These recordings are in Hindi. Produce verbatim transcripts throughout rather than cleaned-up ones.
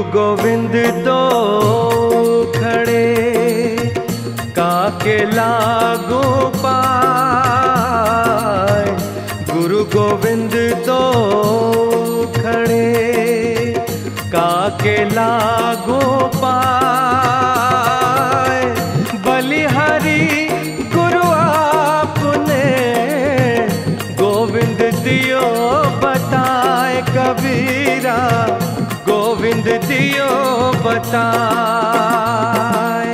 गोविंद तो खड़े काके लागू पाए। गुरु गोविंद तो खड़े काके लागू पाए। बलिहारी गुरु आपने गोविंद दियो बताए। कबीरा गोविंद दियो बताए।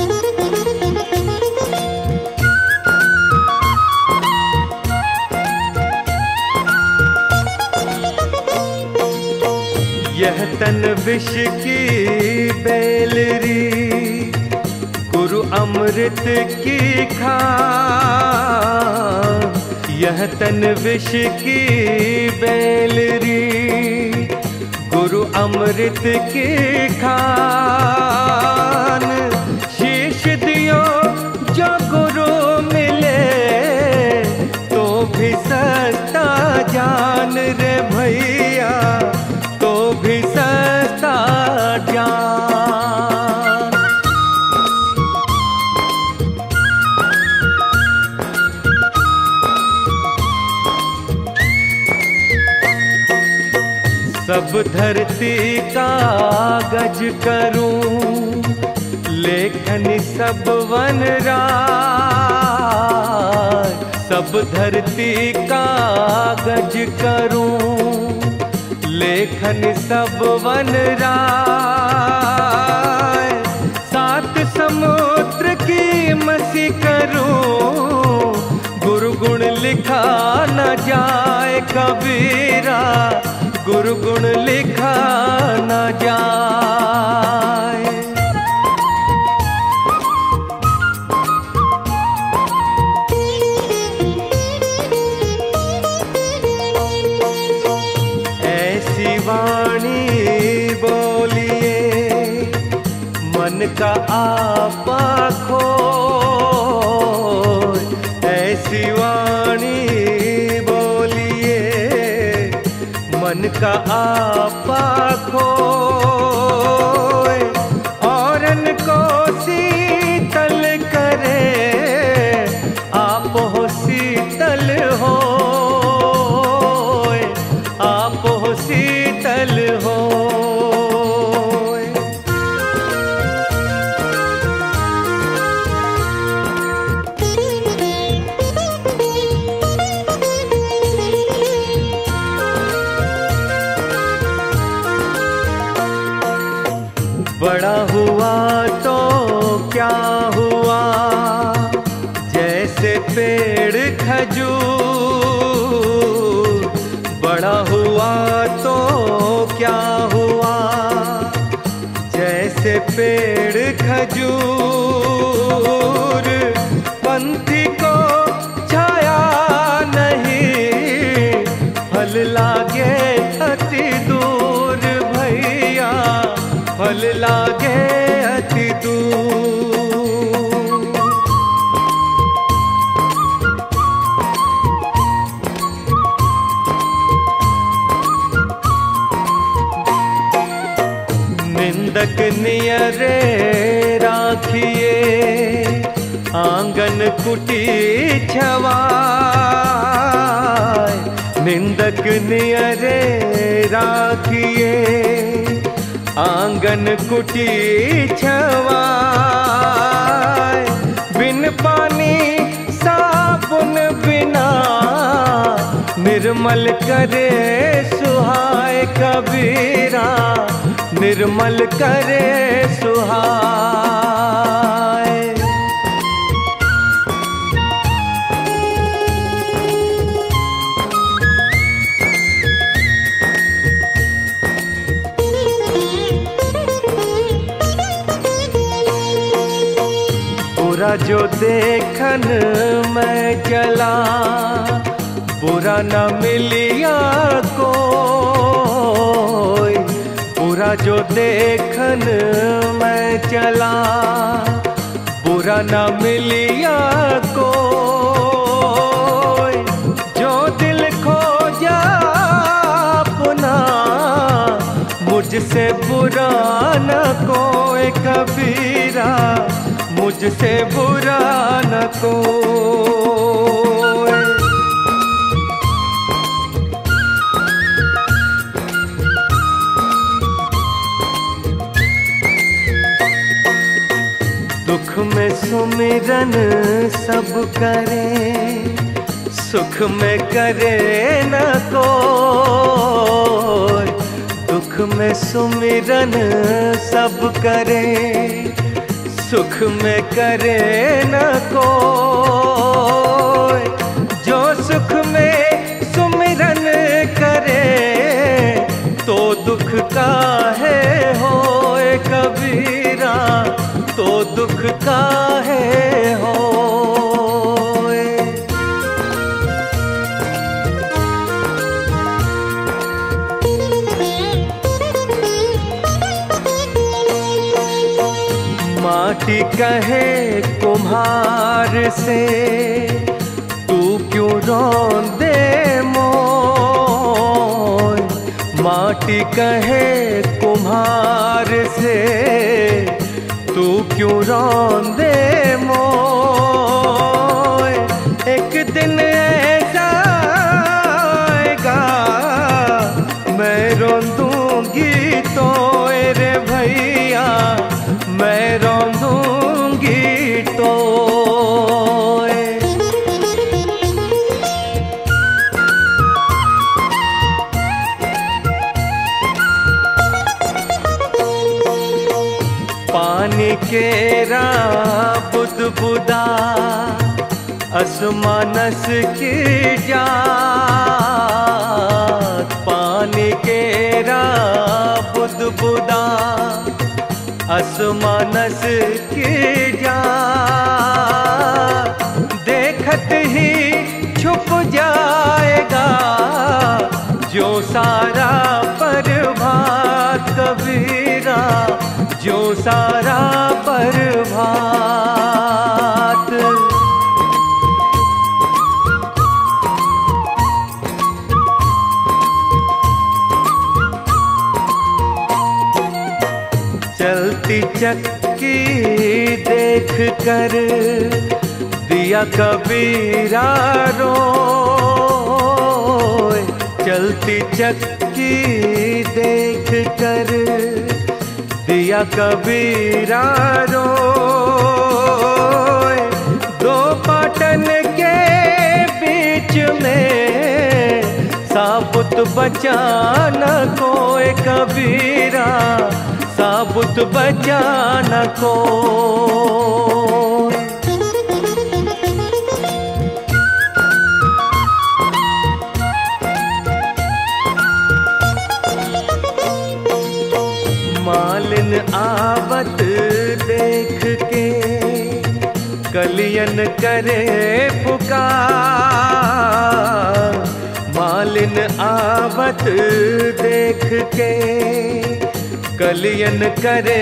यह तन विष की बेलरी गुरु अमृत की खान। यह तन विष की बेलरी गुरु अमृत की खान। शीश दियो जो गुरु मिले तो भी सस्ता जान रे भैया, तो भी सस्ता जान। सब धरती कागज करूं लेखनी सब वन राय। सब धरती कागज करूं लेखन सब वन राय। सात समुद्र की मसी करूं गुरु गुण लिखा न जाए। कबीरा गुरु गुण लिखा न जाए। ऐसी वाणी बोलिए मन का आपा खोए। ऐसी वाणी बोलिए मन का आपा खोए। औरन को शीतल करे आप हो शीतल हो। आप हो शीतल हो। बड़ा हुआ तो क्या हुआ जैसे पेड़ खजूर। बड़ा हुआ तो क्या हुआ जैसे पेड़ खजूर। पंथी को छाया नहीं फल लागे अति दूर भैया, फल लागे अति दूर। निंदक नियरे राखिए आंगन कुटी छवाए। निंदक नियरे राखिए आंगन कुटी छवाए। बिन पानी साबुन बिना निर्मल करे सुहाए। कबीरा निर्मल करे सुहाए। बुरा जो देखन मैं चला बुरा न मिलिया कोई। बुरा जो देखन मैं चला बुरा न मिलिया कोई। जो दिल खो जा अपना मुझ मुझसे बुरा न कोई कबीरा, मुझसे बुरा न कोई। दुख में सुमिरन सब करे, सुख में करे न कोई। दुख में सुमिरन सब करे, सुख में करे न कोई। जो सुख में सुमिरन करे, तो दुख काहे होए कबीरा, तो दुख काहे होए। माटी कहे कुम्हार से, तू क्यों रोंदे मोय। माटी कहे कुम्हार से, तू क्यों रोंदे मोय। एक दिन ऐसा आएगा, मैं रोंदूंगी तो रे भैया, मैं रोंदूंगी तो। पानी केरा बुदबुदा, असमानस की जात। पानी केरा बुदबुदा, असमानस की जात। देखत ही छुप जाएगा, जो सारा प्रभात कबीरा, जो सारा प्रभात। चलती चक्की देख कर दिया कबीरा रोए। चलती चक्की देख कर दिया कबीरा रोए। दो पाटन के बीच में साबुत बचा न कोई कबीरा, साबुत बचा न कोई। मालिन आवत देख के कलियन करे पुकार। मालिन आवत देख के कलियन करे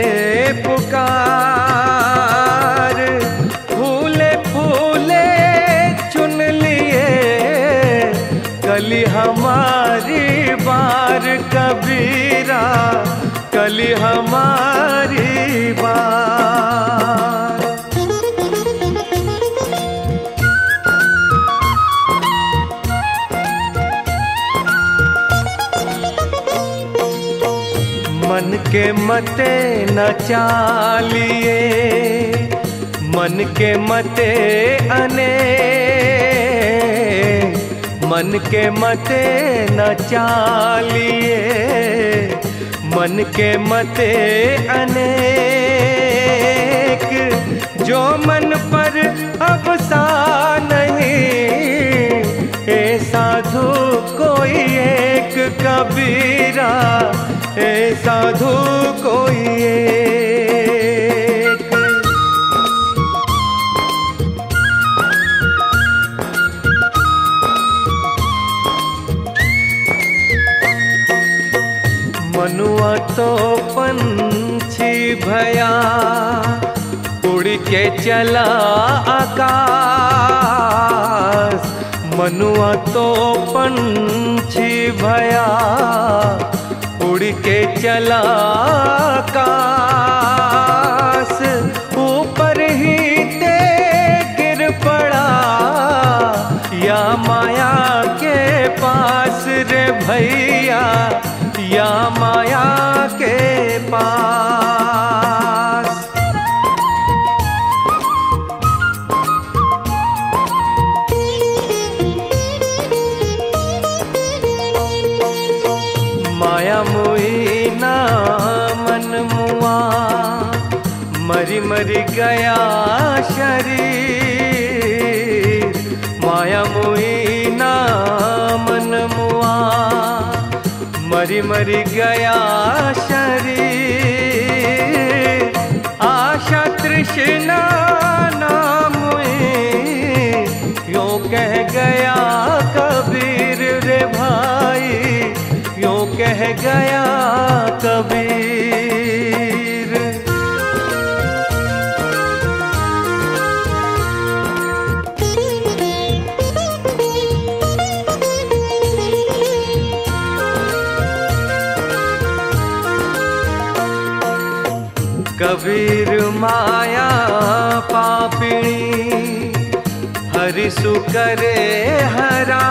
पुकार। फूले फूले चुन लिए कली हमारी बार कबीरा, कली हमारी बार। मन के मते न चालिए, मन के मते अने। मन के मते न चालिए, मन के मते अनेक। जो मन पर अवसा नहीं, ए साधु कोई एक कबीरा, ए साधु कोई एक। मनुआ तो पंछी भया, उड़ के चला आकाश। मनुआ तो पंछी भया, उड़ के चला आकाश, ऊपर ही ते गिर पड़ा या माया के पास रे भैया, या माया के पास। माया मुई ना मन मुआ, मरी मरी गया शरीर। माया मुई ना मन मुआ, मरी मरी गया शरीर। आशा तृष्णा नाम यूं कह गया कबीर रे भाई, यूं कह गया कबीर। कबीर माया पापिणी, हरि सु करे हरा।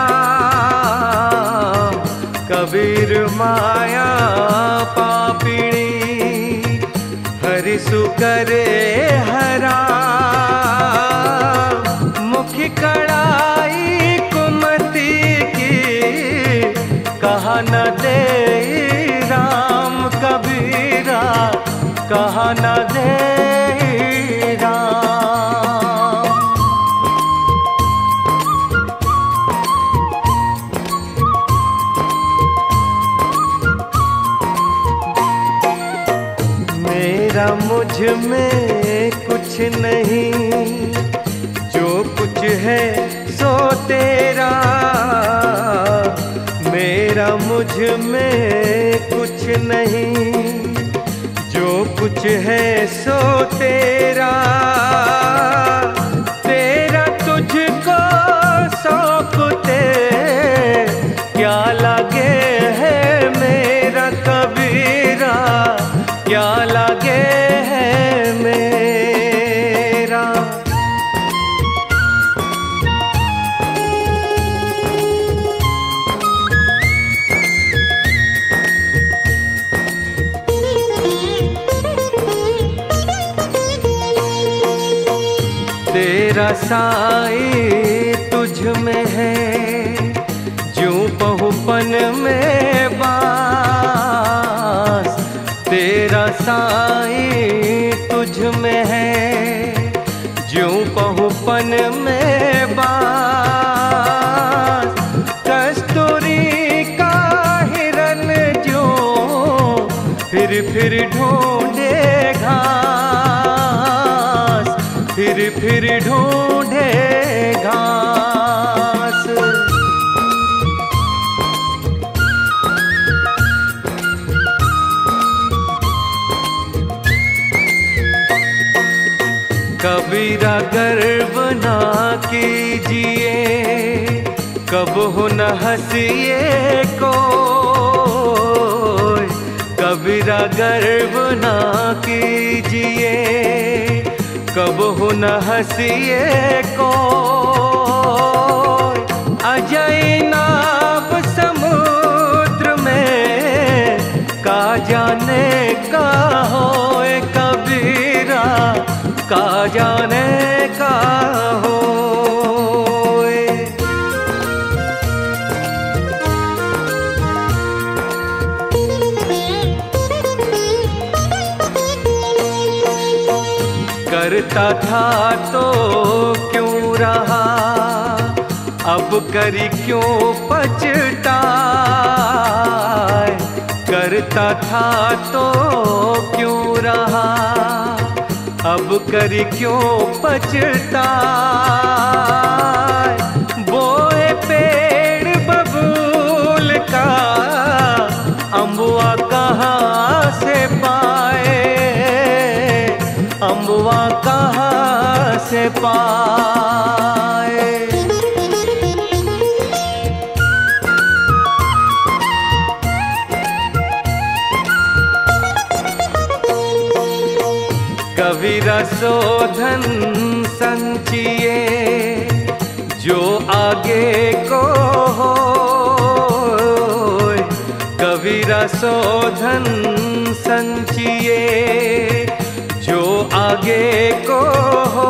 कबीर माया पापिणी, हरि सु करे हरा। मुखी कड़ाई कुमति की, कहा न दे राम कबीरा, कहा न दे राम। मेरा मुझ में कुछ नहीं, जो कुछ है सो तेरा। मेरा मुझ में कुछ नहीं, जो कुछ है सो तेरा। तेरा तुझको सौंपते क्या लगे है मेरा कबीरा, क्या लगे है मेरा। तेरा साई तुझ में है, ज्यों पहुपन में बास। तेरा साई तुझ में है, ज्यों पहुपन में बास। कस्तूरी का हिरन जो फिर फिर ढूंढे घास, फिर फिर ढूंढे घास। कबीरा गर्व ना कीजिए, कब हो न हंसिए कोई। कबीरा गर्व ना कीजिए, कब हो न हंसिए कोई। अजय नाव समुद्र में, का जाने का होए कबीरा, का जाने का होए। करता था तो क्यों रहा, अब करी क्यों पछताए। करता था तो क्यों रहा, अब करी क्यों पछताए। बोए पेड़ बबूल का, अम्बुआ कहाँ से पाए, अम्बुआ कहाँ से पाए। कबीरा शोधन संचिए जो आगे को हो, कबीरा शोधन संचिए जो आगे को हो।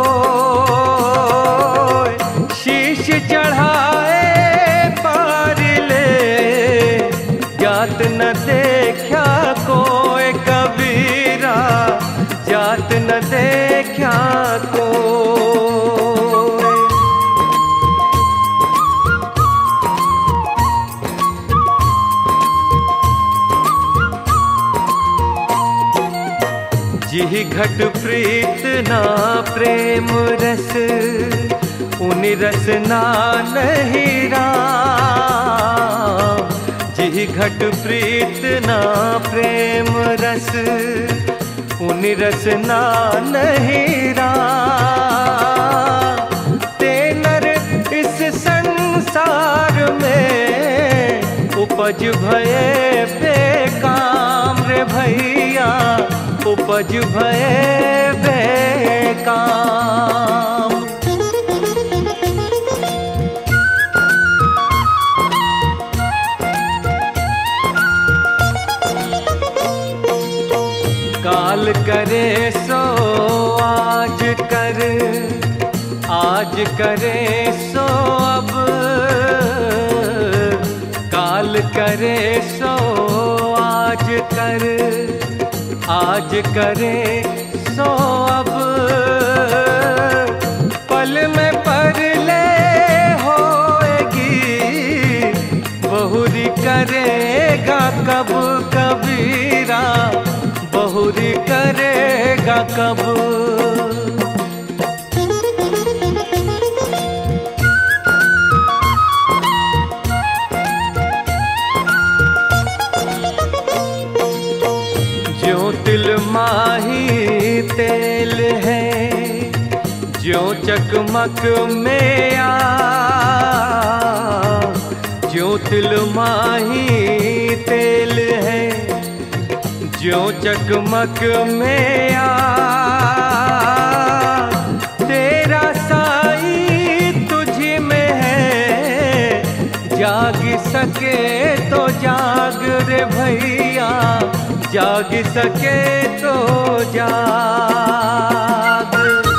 शीश चढ़ाए पार ले जात न देखा कोई, कबीरा जात न देखा कोई। जिहि घट प्रीत ना प्रेम रस, उन रस ना नहीं राम। जिहि घट प्रीत ना प्रेम रस, उन रस ना नहीं राम। ते नर इस संसार में उपज भये बेकाम रे भैया, उपज भये बेकाम। काल करे सो आज कर, आज करे सो अब। काल करे सो आज कर, आज करे सो अब। पल में परले होएगी, बहुरी करेगा कब कबीरा, बहुरी करेगा कब। जो तिल माही तेल है, जो चकमक में आ। जो तिल माही तेल है, जो चकमक में आ। तेरा साई तुझी में है, जाग सके तो जाग रे भैया, जाग सके तो जाग।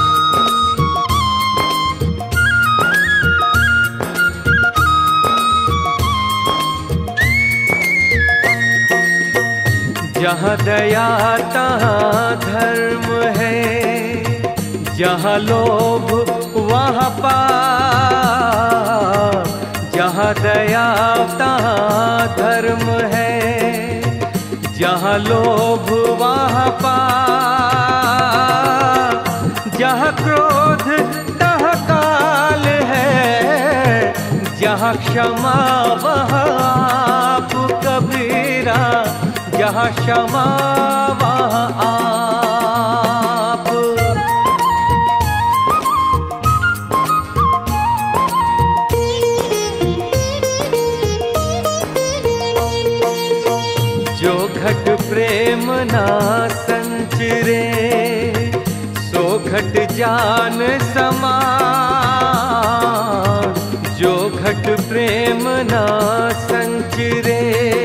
जहाँ दया तहाँ धर्म है, जहाँ लोभ वहाँ पाप। जहाँ दया तहाँ धर्म है, जहाँ लोभ वहाँ पाप। जहाँ क्रोध तहाँ काल है, जहाँ क्षमा वहाँ आप कबीरा, जहाँ क्षमा वहाँ आप। जो घट प्रेम ना संचरे, सो घट जान समान। जो घट प्रेम ना संचरे,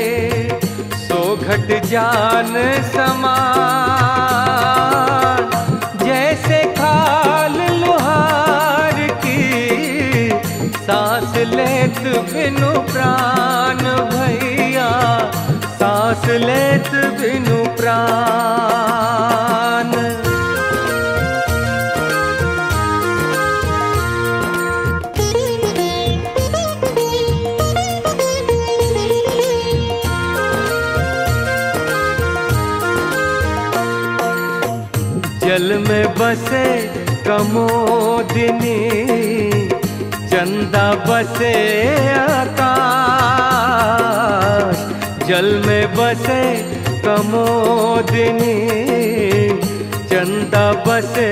घट जान समान। जैसे खाल लुहार की, सांस लेत बिनु प्राण भैया, सांस लेत बिनु प्राण। जल में बसे कमोदिनी, चंदा बसे आकाश। जल में बसे कमोदिनी, चंदा बसे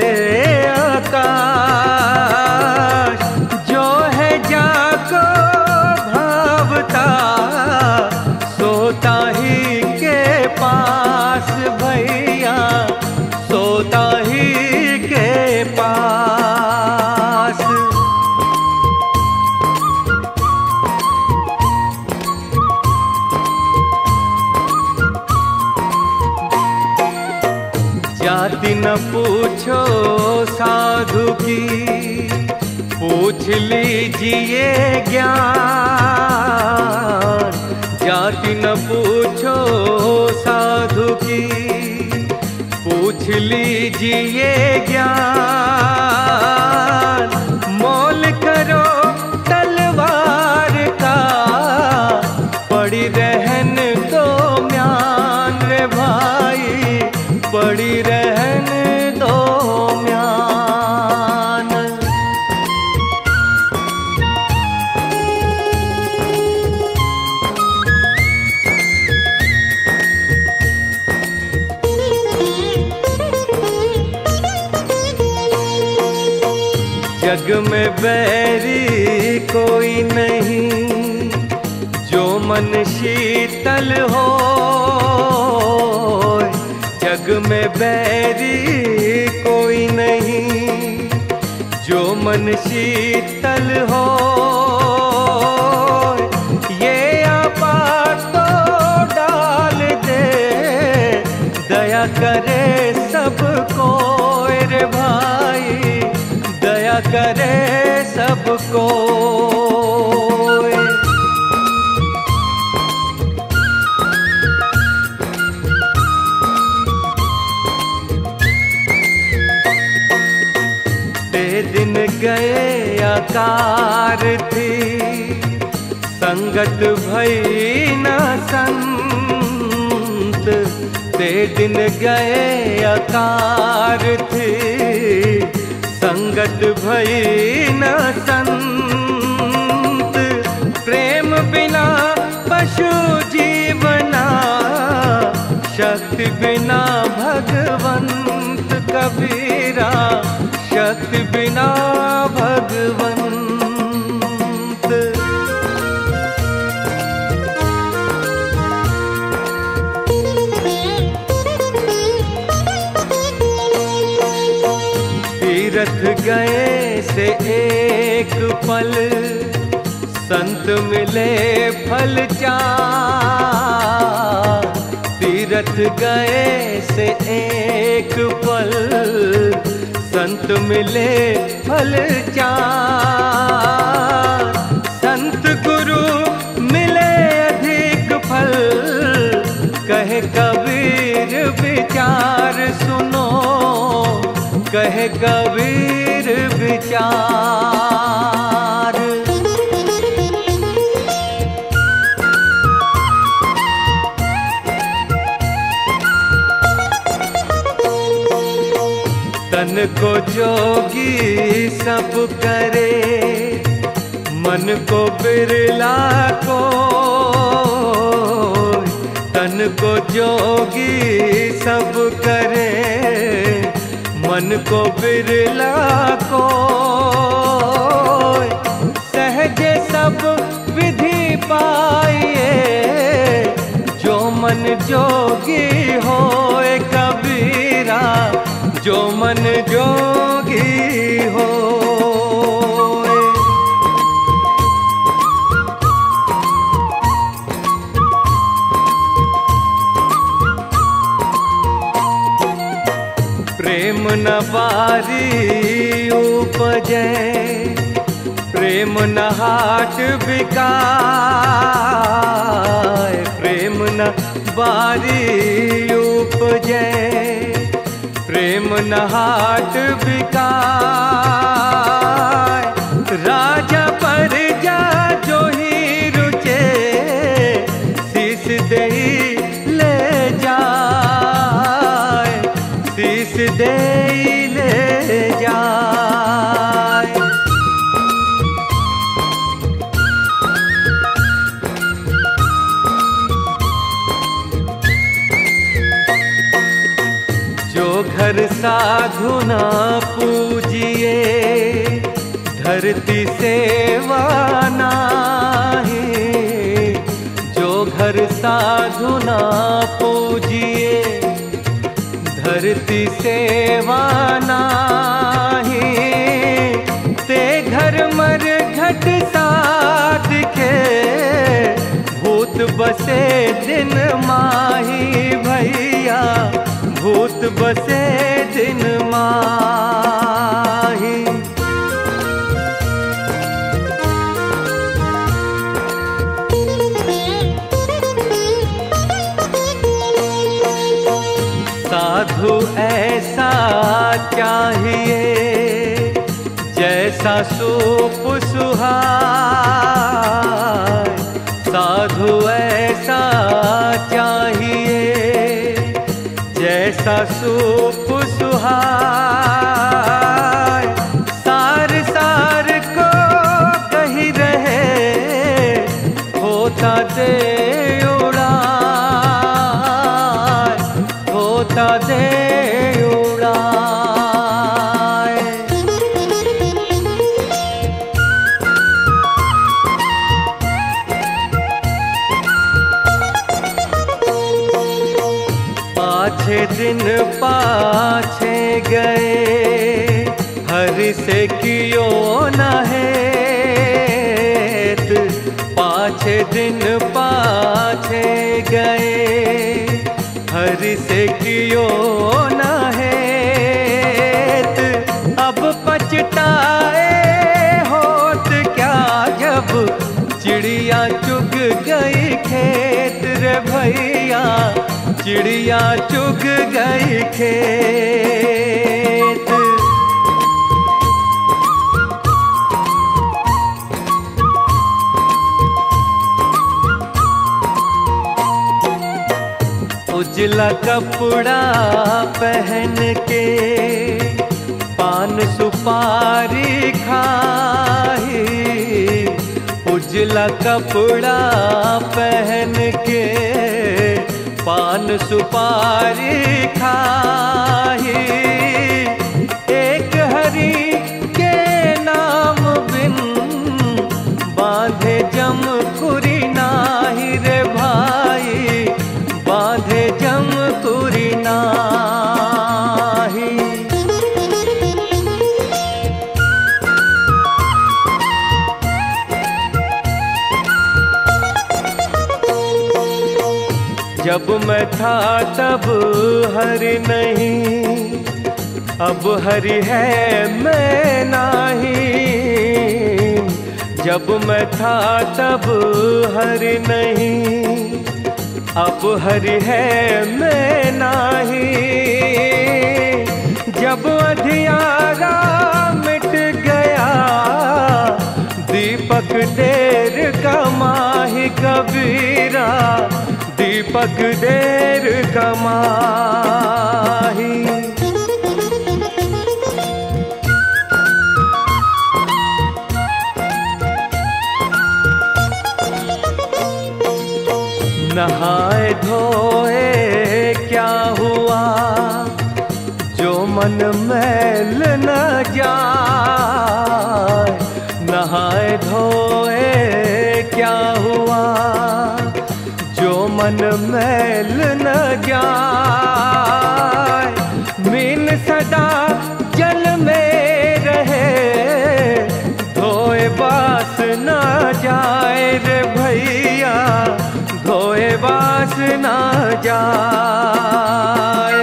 आकाश। जो है जाको भावता, सोता ही के पास भैया, सोता ही जाति न पूछो साधु की, पूछ लीजिए ज्ञान। जाति न पूछो साधु की, पूछ लीजिए ज्ञान। मोल करो तलवार का, पड़ी रहन दो म्यान रे भाई, पड़ी रहन दो म्यान। जग में बैरी कोई नहीं, जो मन शीतल हो। जग में बैरी कोई नहीं, जो मन शीतल हो। ये आपात तो डाल दे, दया करे सबको रे भाई, दया करे सबको। ते दिन गए आकार थी, संगत भई न संत। ते दिन गए आकार थी, संगत भई न संत। प्रेम बिना पशु जीवना, शक्ति बिना भगवंत कबीरा, शक्ति बिना भगवंत। तीरथ गए से एक पल, संत मिले फल चार। तीरथ गए से एक पल, संत मिले फल चार। संत गुरु मिले अधिक फल, कहे कबीर विचार सुनो, कहे कबीर विचार। तन को जोगी सब करे, मन को बिरला को। तन को जोगी सब करे, मन को बिरला को। सहजे सब विधि पाइए, जो मन जोगी होए कबीरा, जो मन जोगी हो। प्रेम न बारी उपजे, प्रेम न हाट बिकाय। प्रेम न बारी उपजे, प्रेम न हाट बिकाय। राजा प्रजा जो ही रुचे, शीस देई ले जाय, शीस देई ले जाय। जो घर साधु ना पूजिए, धरती सेवा नाही। जो घर साधु ना पूजिए, धरती सेवा नाही। ते घर मर घट साध के, भूत बसे दिन माही भैया, भूत बसे सिपाही। साधु ऐसा चाहिए जैसा सूप सुहाए, साधु ऐसा चाहिए जैसा सूप सुहाए। सार सार को कही रहे होता दे उड़ाए, होता दे उड़ाए। पाछे दिन पाछे गए हरि से कियो न हेत, पाछे दिन पाछे गए हरि से कियो न हेत। अब पछताए होत क्या जब चिड़िया चुग गई खेत रे भैया, चिड़िया चुग गई खेत। उजला कपड़ा पहन के पान सुपारी खाई, उजला कपड़ा पहन के पान सुपारी खाई। एक हरि के नाम बिन बांधे जम कुरी नाही रे भाई, बांधे जम कुरी नाही। जब मैं था तब हरि नहीं, अब हरि है मैं नहीं। जब मैं था तब हरि नहीं, अब हरि है मैं नहीं। जब अधियारा मिट गया दीपक देर का माही कबीरा, दीपक देर का माही। नहाए धोए क्या हुआ जो मन मैल न जाए, नहाए धोए क्या हुआ जो मन मैल न जाए। मीन सदा जल में रहे धोए बास न जाए रे भैया, धोए बास न जाए।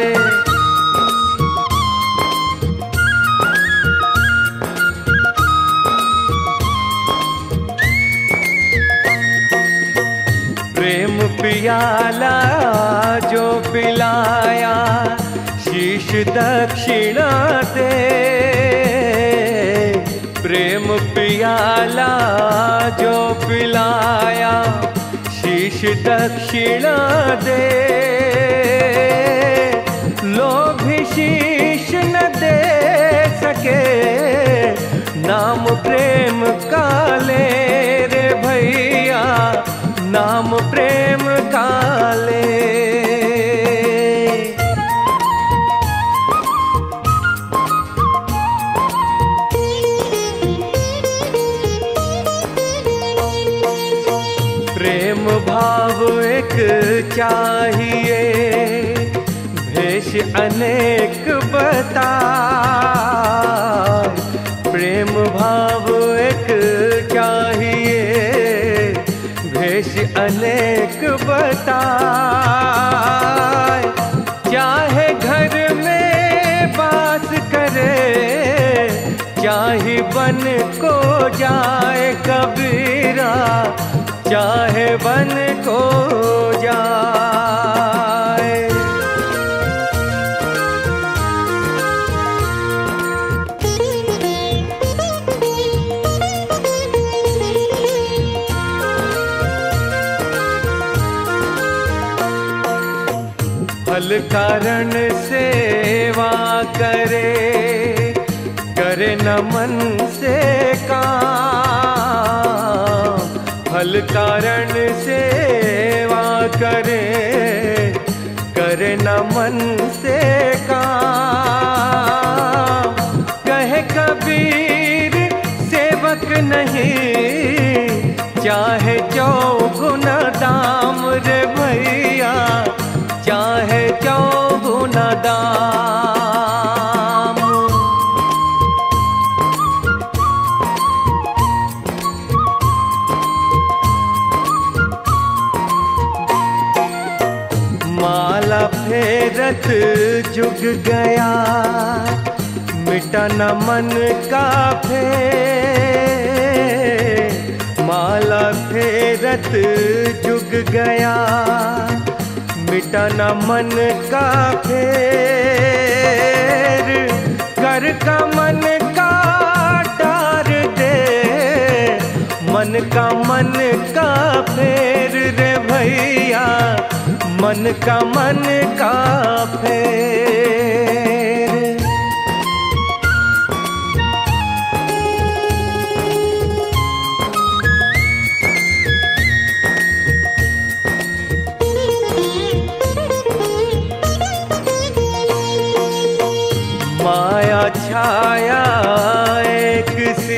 प्रेम पियाला जो पिलाया शीश दक्षिणा दे, प्रेम पियाला जो पिलाया शीश दक्षिणा दे। लोभी शीश न दे सके नाम प्रेम का ले रे भैया, नाम प्रेम का ले। प्रेम भाव एक चाहिए भेष अनेक बताए, प्रेम भाव एक चाहिए भेष अनेक बताए। चाहे घर में बास कर माही बन को जाए कबीरा, चाहे बन को जाए। फल कारण सेवा करे, करे न मन से काम। फल कारण सेवा करे, करे न मन से काम। कहे कबीर सेवक नहीं, चाहे चौगुना दाम रे भैया, चाहे चौगुना दाम। माला फेरत जुग गया, मिटा न मन का फेर। माला फेरत जुग गया, मिटा न मन का फेर। कर का मन का डार दे, मन का मन का फेर रे भैया, मन का मन का फेर। माया छाया एक सी,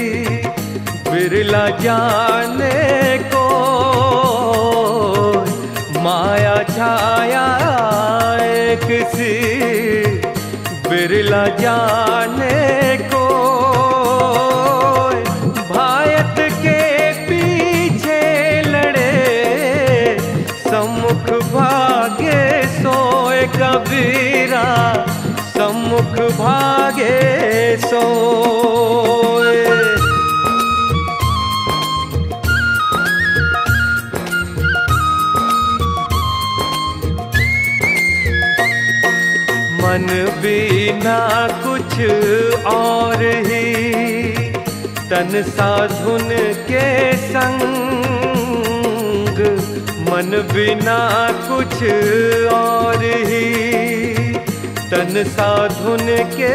बिरला जाने को। माया छाया एक सी, बिरला जाने को। भायत के पीछे लड़े, सम्मुख भागे सोए कबीरा, सम्मुख भागे सोए। मन बिना कुछ और ही, तन साधुन के संग। मन बिना कुछ और ही, तन साधुन के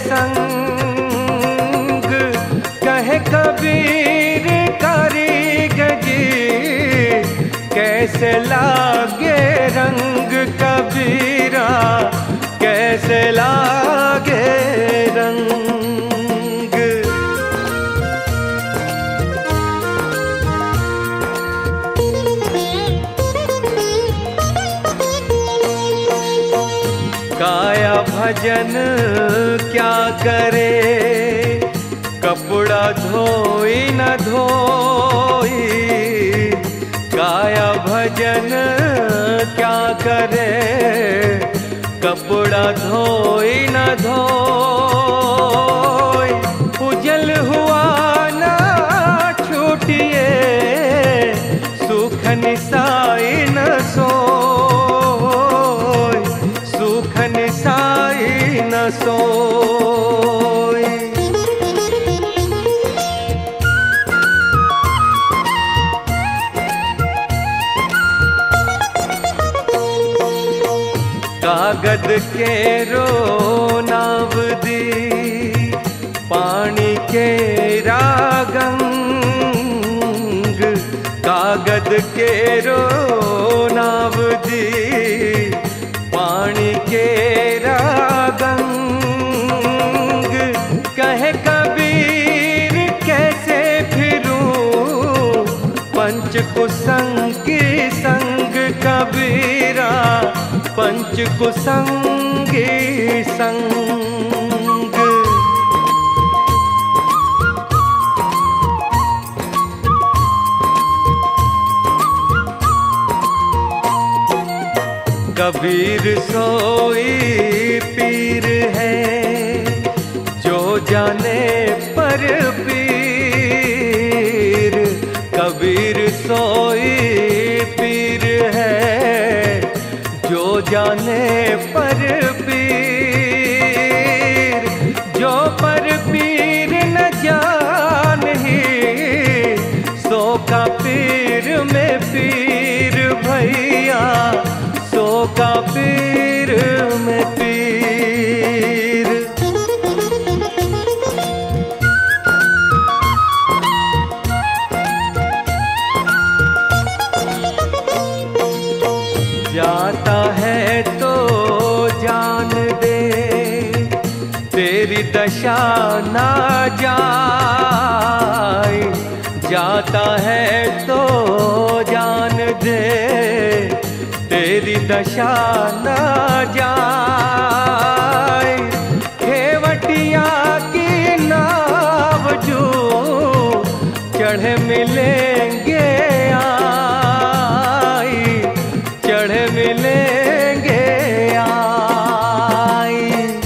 संग। कहे कबीर कारीगरी, कैसे लागे रंग कबीरा, कैसे लागे रंग। काया भजन क्या करे, कपड़ा धोई न धोई। काया भजन क्या करे, कपड़ा धोई न धोई। उजल हुआ ना छूटिए, सुख निसाई न सोई, सुख निसाई न सोई। कागद के रो नाव दी, पानी के रागंग। कागद के रो नाव दी, पानी के रागंग। कहे कबीर कैसे फिरूं, पंच कुसंग की संग कबीरा, पंच कुसंगी संग। कबीर सोई पीर है, जो जाने पीर में पीर। जाता है तो जान दे, तेरी दशा ना जाए। जाता है तो जान दे, तेरी दशा ना जाए। खेवटिया की नाव जो चढ़े मिलेंगे आई, चढ़े मिलेंगे आई।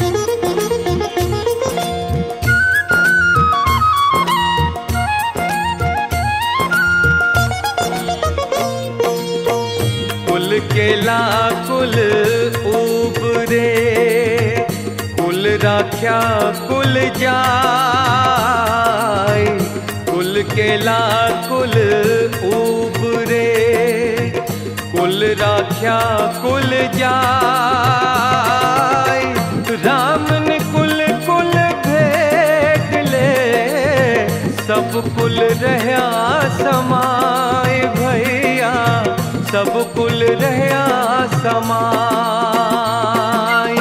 कुल केला कुल उबरे, कुल राख्या कुल जाय। कुल केला कुल उबरे, कुल राख्या कुल जाय। राम ने कुल कुल भेट ले, सब कुल रहया समाय भैया, सब कुल रहया समाय।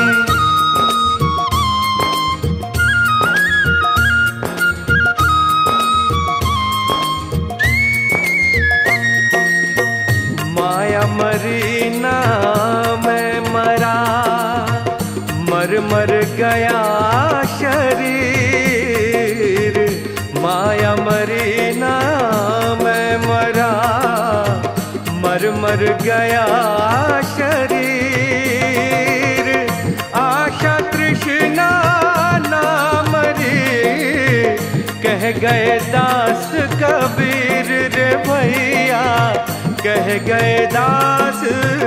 माया मरी ना मैं मरा, मर मर गया शरीर। माया मरी ना मैं मरा, मर मर गया शरीर। आशा तृष्णा ना मरी, कह गए दास कबीर रे भैया, कह गए दास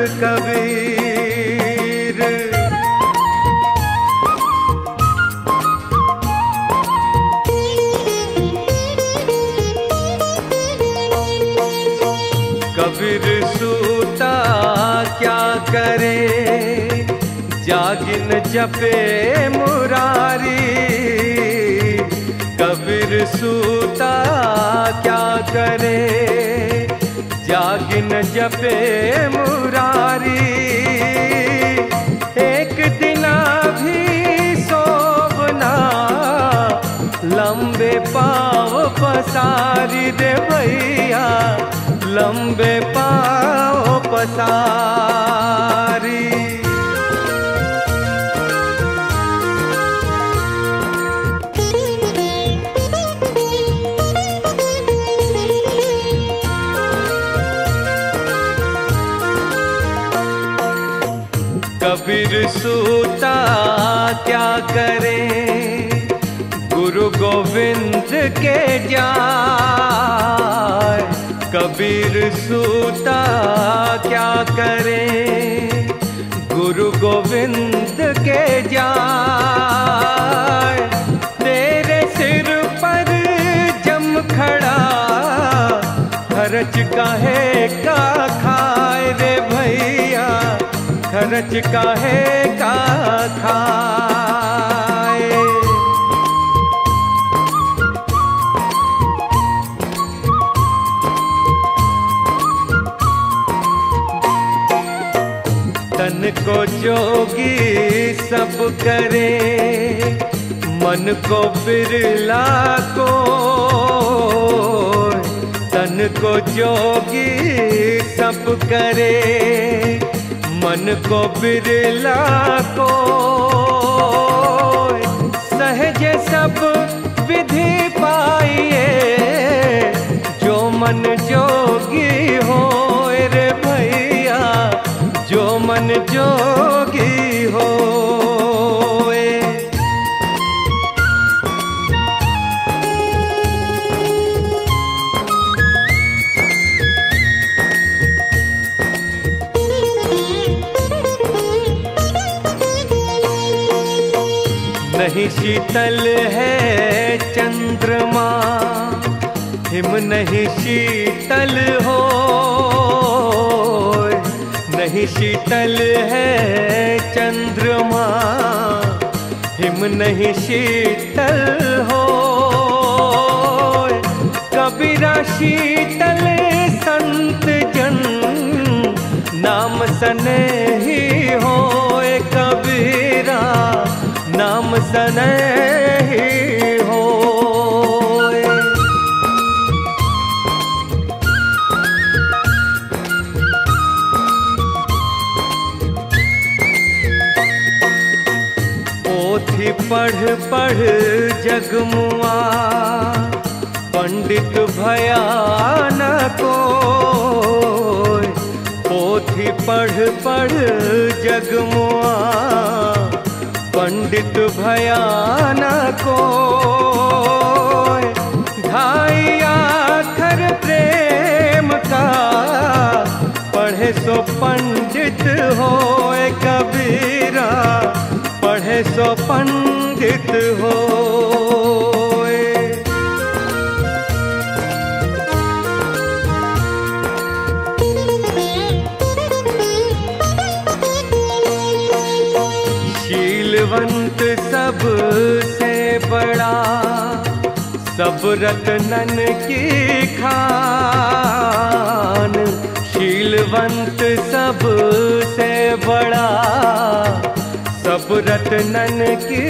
कबीर। कबीर सूता क्या करे, जागिन जपे मुरारी। कबीर सूता क्या करे, जागिन जपे मुरारी। एक दिना भी सोवना, लंबे पाँव पसारी दे भैया, लंबे पाँव पसारी। कबीर सूता क्या करे, गुरु गोविंद के जाय। कबीर सूता क्या करे, गुरु गोविंद के जाय। तेरे सिर पर जम खड़ा, खर्च काहे का खाए रे भैया, खर्च काहे का खाए। तन को जोगी सब करे, मन को बिरला को। तन को जोगी सब करे, मन को बिरला को। सहज सब विधि पाइए, जो मन जोगी हो रे भैया, जो मन जोगी हो। नहीं शीतल है चंद्रमा, हिम नहीं शीतल हो। नहीं नहीं शीतल है चंद्रमा, हिम नहीं शीतल हो। कबीरा शीतल संत जन, नाम सनेही होए कबीरा, नाम सनेही होए। पोथी पढ़ पढ़ जगमुआ, पंडित भया न कोय। पोथी पढ़ पढ़ जगमुआ, पंडित भया न कोय। ढाई आखर प्रेम का, पढ़े सो पंडित होए कबीरा, पढ़े सो पंडित होए। शीलवंत सब से बड़ा, सब रत्नन की खान। शीलवंत सब से बड़ा, सब रत्नन की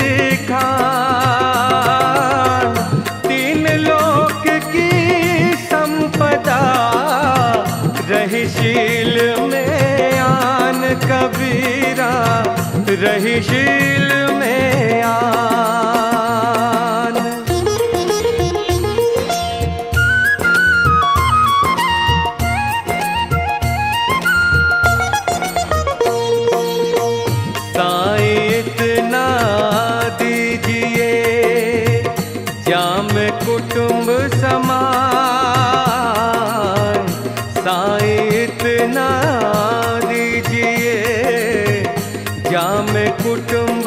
खान। तीन लोक की संपदा, रही शील में आन कबीरा, रही शील में आन। साईं इतना दीजिए, जाम कुटुंब समाए। साईं इतना दीजिए, जाम कुटुंब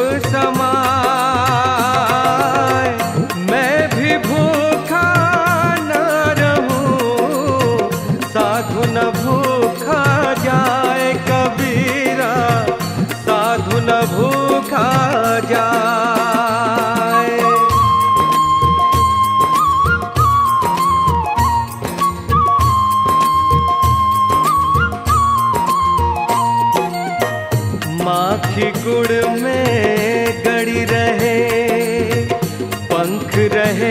समाए। मैं भी भूखा न रहूं, साधु न भूखा जाए कबीरा, साधु न भूखा जाए। माखी गुड़ में गड़ी रहे, पंख रहे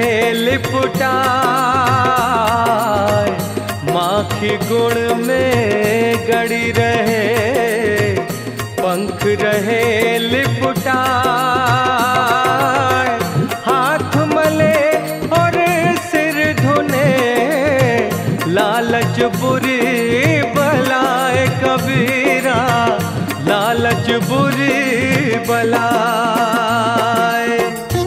लिपटाए। माखी गुड़ में गड़ी रहे, पंख रहे लिपटाए। हाथ मले और सिर धुने, लालच बुरी बलाए कबीरा, लालच बुरी बलाए।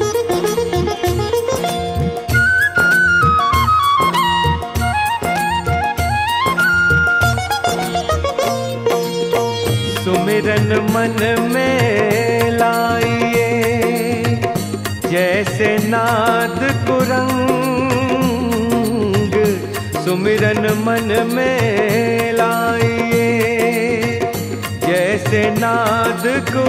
सुमिरन मन में लाइए, जैसे नाद कुरंग। सुमिरन मन में लाइए, जैसे नाद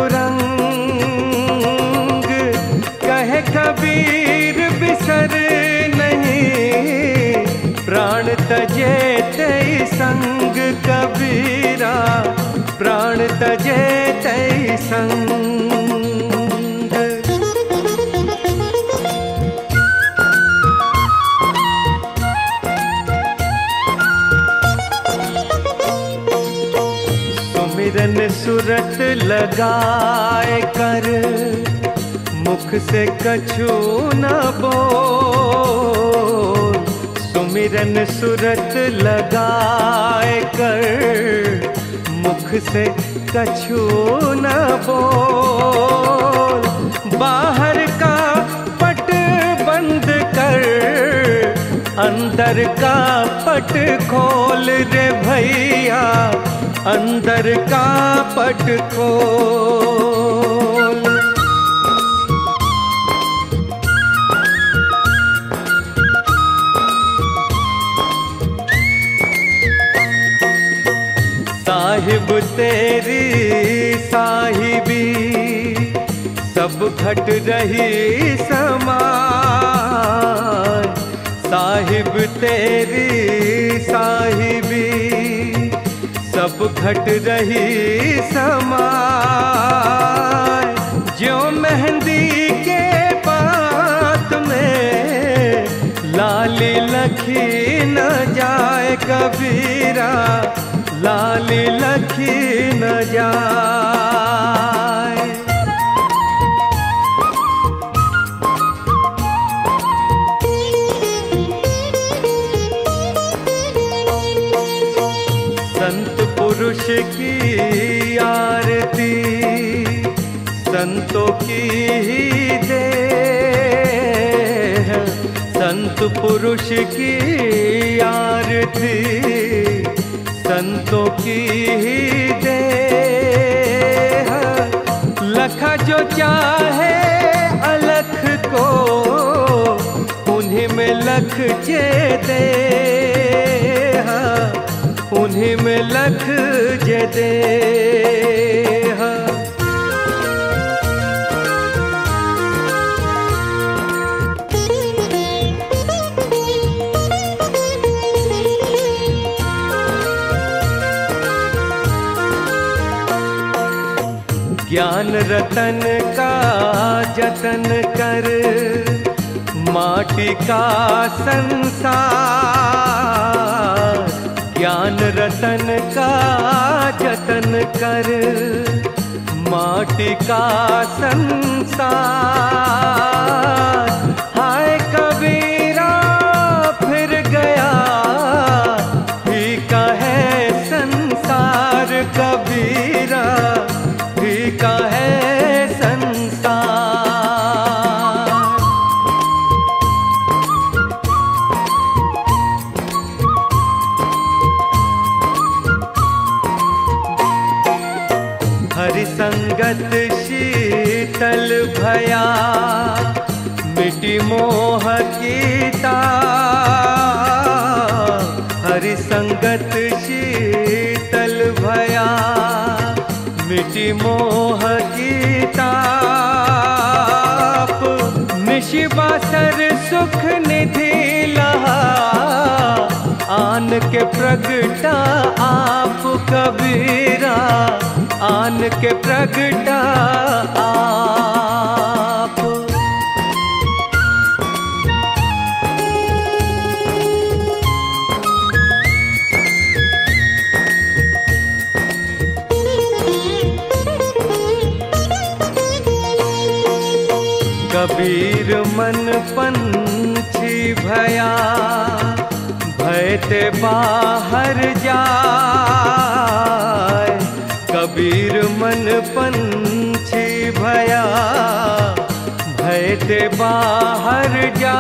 कुरंग। कहे कबीर बिसर नहीं, प्राण तजे तई संग कबीरा, प्राण तजे तई संग। सुमिरन सुरत लगाए कर, मुख से कछु न बोल। सुमिरन सुरत लगाए कर, मुख से कछु न बोल। बाहर का पट बंद कर, अंदर का पट खोल रे भैया, अंदर का पट खोल। साहिब तेरे सब घट रही समाय, साहिब तेरी साहिबी सब घट रही समाय। ज्यों मेहंदी के पात में लाली लखी न जाए कबीरा, लाली लखी न जाए। संत पुरुष की आरती संतों की ही देह, संत पुरुष की आरती संतों की ही देह। लखा जो चाहे अलख को उन्हीं में लख जे दे, उन्हीं में लख जे दे। ज्ञान रतन का जतन कर माटी का संसार, ज्ञान रतन का जतन कर माटी का संसार। हाय कबीरा फिर गया फीका है संसार, कबीरा फीका है संसार। हरि संगत शीतल भया मिटी मोह की ताप, हरि संगत शीतल भया मिटी मोह की ताप। निशिबासर सुख निधि लहा आन के प्रगटा आप कबीरा, आन के प्रगटा आप। कबीर मन पंछी भया भय ते बाहर जाए, कबीर मन पंछी भया भय ते बाहर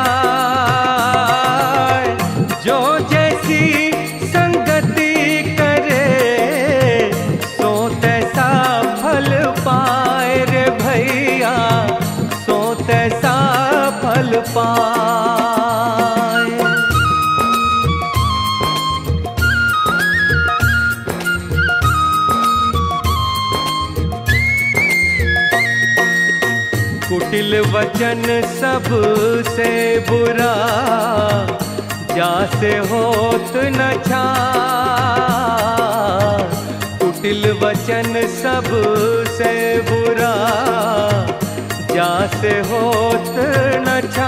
जाए। जो जैसी संगति करे सो तैसा फल पाए रे भैया, सो तैसा फल पाए। कुटिल वचन सबसे बुरा जासे होत न छार, कुटिल वचन सबसे बुरा जासे होत न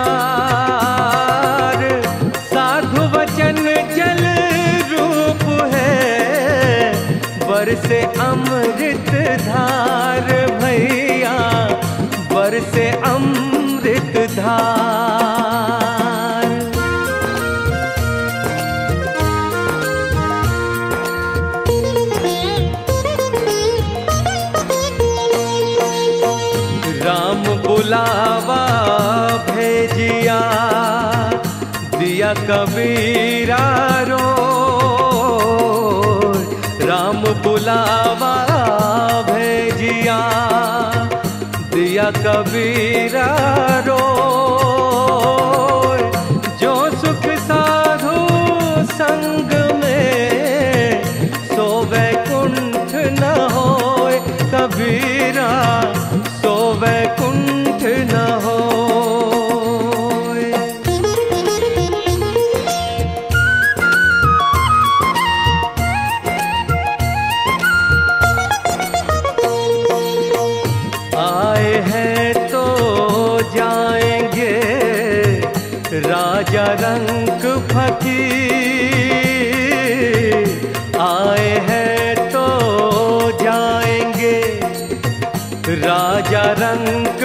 छार। साधु वचन जल रूप है बरसे अमृत धार भैया, बरसे अमृत धार। राम बुलावा भेजिया दिया कबीरा रो, राम बुलावा भेजिया दिया कबीरा रो। जो सुख साधु संग में सो वैकुंठ न होए कबीरा, सो वैकुंठ रंग फकीर, आए हैं तो जाएंगे। राजा रंग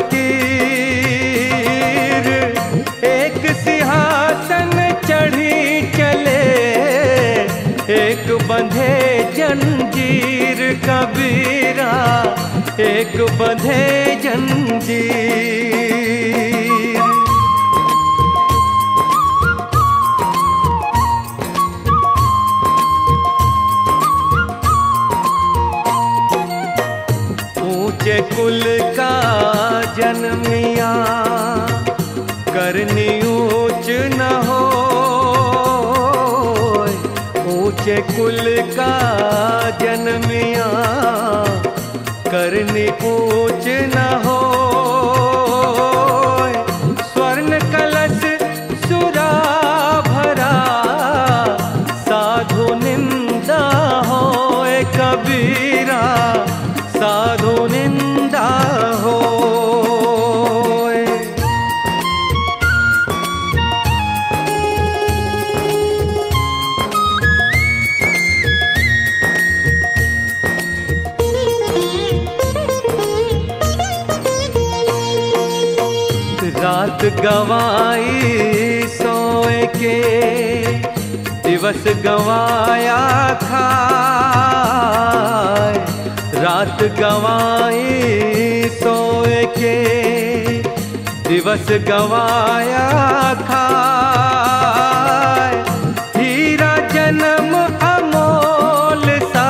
फकीर एक सिंहासन चढ़ी चले, एक बंधे जंजीर कबीरा, एक बंधे जंजीर। ऊंचे कुल का जन्मिया, करनी ऊंच न हो। ऊंचे कुल का जन्मिया, करनी ऊंच न हो। स्वर्ण कलश सुरा भरा, साधु निंदा होए कबीरा, साधु निंदा हो। रात गवाई सोए के, दिवस गवाया खाए। रात गवाई सोए के, दिवस गवाया खाए। हीरा जन्म अमोल सा,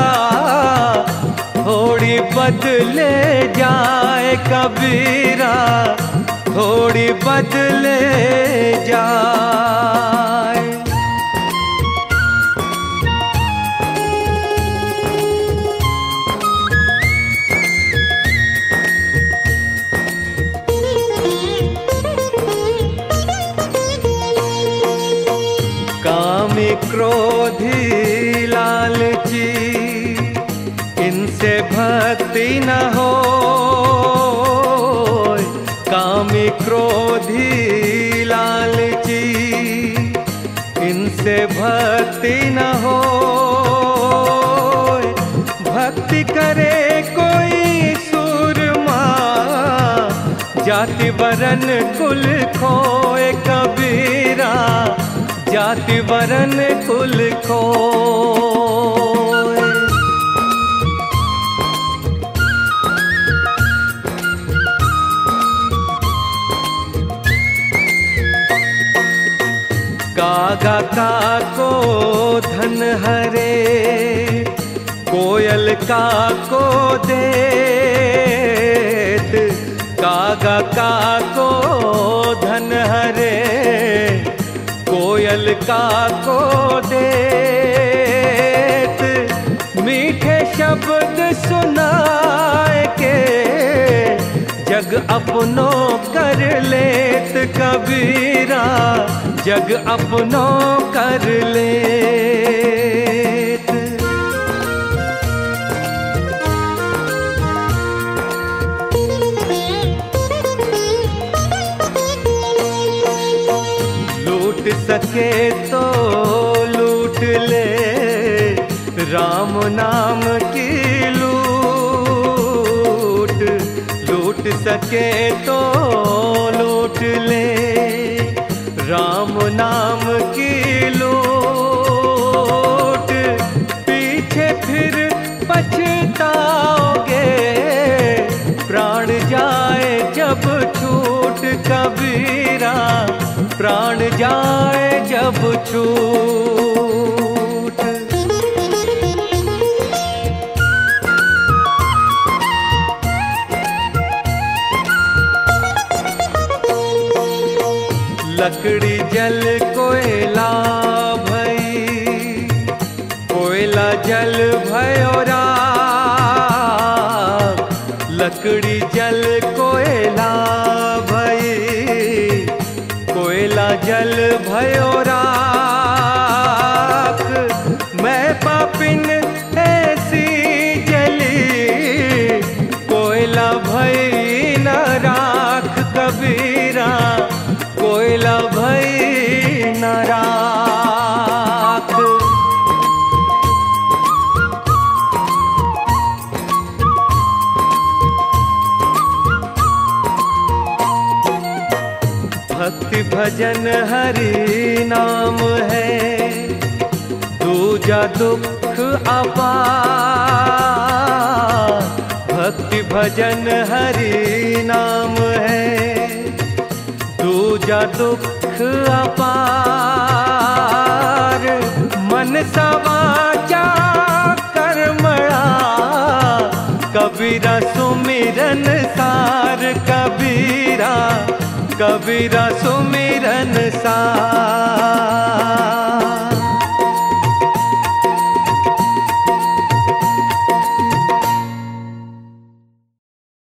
थोड़ी बदले जाए कबीरा, थोड़ी बदले जाए। कामी क्रोधी लालची, इनसे भक्ति न हो। कामी क्रोधी लालची, इनसे भक्ति न हो। भक्ति करे कोई सूरमा, जाति वरन कुल खोए कबीरा, जाति वरन कुल खोए। कागा का को धन हरे, कोयल का को देत। कागा का को धन हरे, कोयल का को देत। मीठे शब्द सुनाए के, जग अपनो कर लेत कबीरा, जग अपनो कर लेत। लूट सके तो लूट ले, राम नाम की लूट। लूट सके तो लूट ले, राम नाम की लूट। पीछे फिर पछताओगे, प्राण जाए जब छूट कबीरा, प्राण जाए जब छूट। लकड़ी जल कोयला भई, कोयला जल भयो राख। लकड़ी जल कोयला भई, कोयला जल भयो राख। मैं पापिन ऐसी जली, कोयला भई न राख कबीरा, कोयला भई भजन हरि नाम है। दूजा दुख अपार, भक्ति भजन हरि नाम है। दूजा दुख अपार, मन सवाचा कर्मणा, कबीरा सुमिरन सार। कबीरा कबीरा सुमिरन सार।